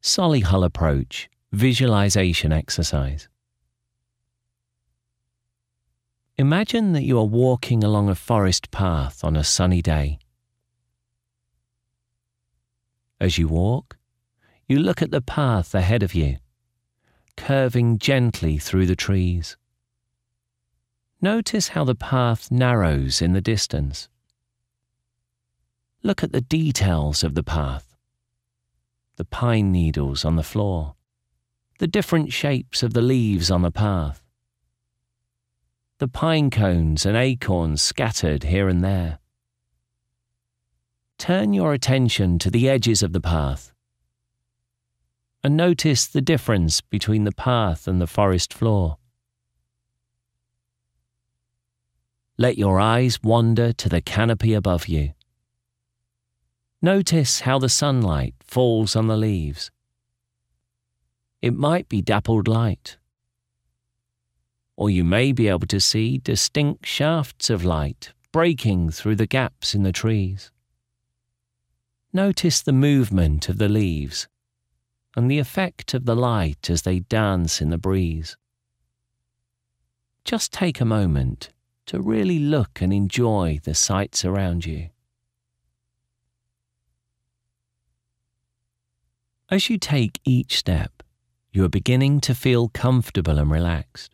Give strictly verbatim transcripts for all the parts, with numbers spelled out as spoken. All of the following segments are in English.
Solihull approach, visualization exercise. Imagine that you are walking along a forest path on a sunny day. As you walk, you look at the path ahead of you, curving gently through the trees. Notice how the path narrows in the distance. Look at the details of the path, the pine needles on the floor, the different shapes of the leaves on the path, the pine cones and acorns scattered here and there. Turn your attention to the edges of the path and notice the difference between the path and the forest floor. Let your eyes wander to the canopy above you. Notice how the sunlight falls on the leaves. It might be dappled light, or you may be able to see distinct shafts of light breaking through the gaps in the trees. Notice the movement of the leaves and the effect of the light as they dance in the breeze. Just take a moment to really look and enjoy the sights around you. As you take each step, you are beginning to feel comfortable and relaxed.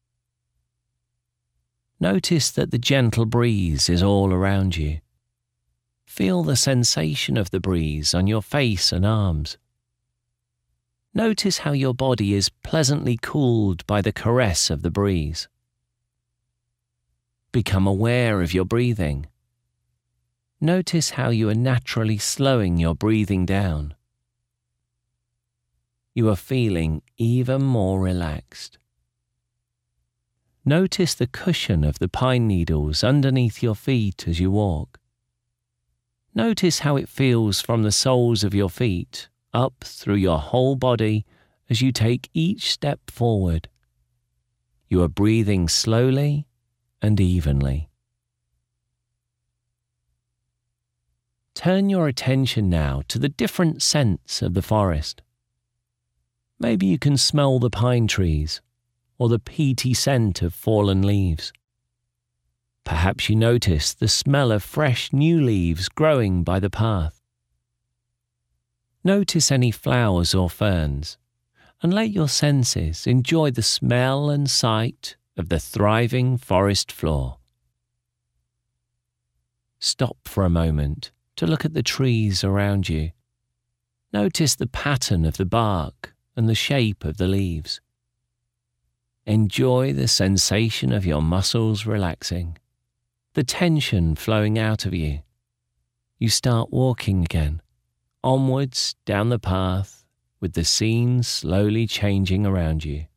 Notice that the gentle breeze is all around you. Feel the sensation of the breeze on your face and arms. Notice how your body is pleasantly cooled by the caress of the breeze. Become aware of your breathing. Notice how you are naturally slowing your breathing down. You are feeling even more relaxed. Notice the cushion of the pine needles underneath your feet as you walk. Notice how it feels from the soles of your feet up through your whole body as you take each step forward. You are breathing slowly and evenly. Turn your attention now to the different scents of the forest. Maybe you can smell the pine trees or the peaty scent of fallen leaves. Perhaps you notice the smell of fresh new leaves growing by the path. Notice any flowers or ferns, and let your senses enjoy the smell and sight of the thriving forest floor. Stop for a moment to look at the trees around you. Notice the pattern of the bark and the shape of the leaves. Enjoy the sensation of your muscles relaxing, the tension flowing out of you. You start walking again, onwards down the path with the scene slowly changing around you.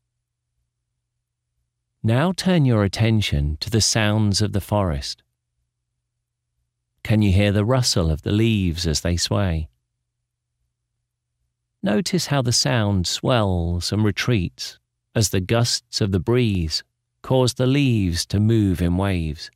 Now turn your attention to the sounds of the forest. Can you hear the rustle of the leaves as they sway? Notice how the sound swells and retreats as the gusts of the breeze cause the leaves to move in waves.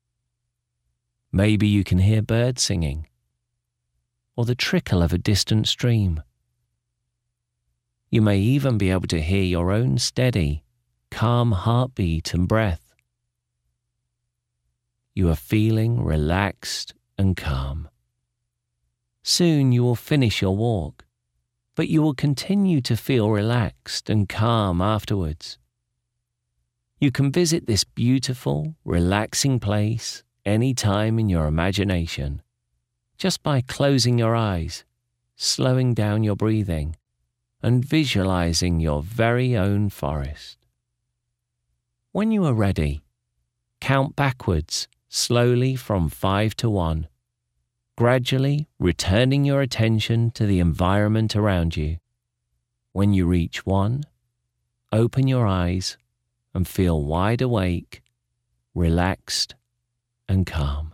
Maybe you can hear birds singing, or the trickle of a distant stream. You may even be able to hear your own steady, calm heartbeat and breath. You are feeling relaxed and calm. Soon you will finish your walk, but you will continue to feel relaxed and calm afterwards. You can visit this beautiful, relaxing place any time in your imagination, just by closing your eyes, slowing down your breathing, and visualizing your very own forest. When you are ready, count backwards slowly from five to one, gradually returning your attention to the environment around you. When you reach one, open your eyes and feel wide awake, relaxed, and calm.